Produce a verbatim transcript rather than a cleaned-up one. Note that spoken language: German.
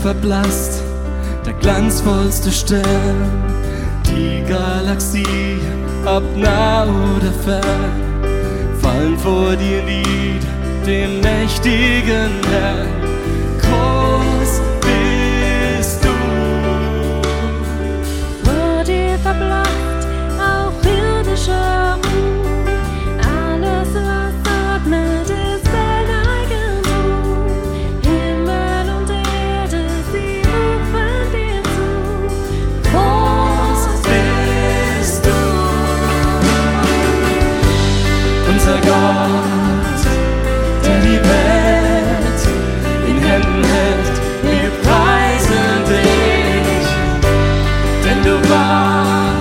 verblasst der glanzvollste Stern. Die Galaxie, ob nah oder fern, fallen vor dir nieder, dem mächtigen Herrn. Groß bist du. Vor dir verblasst auch irdische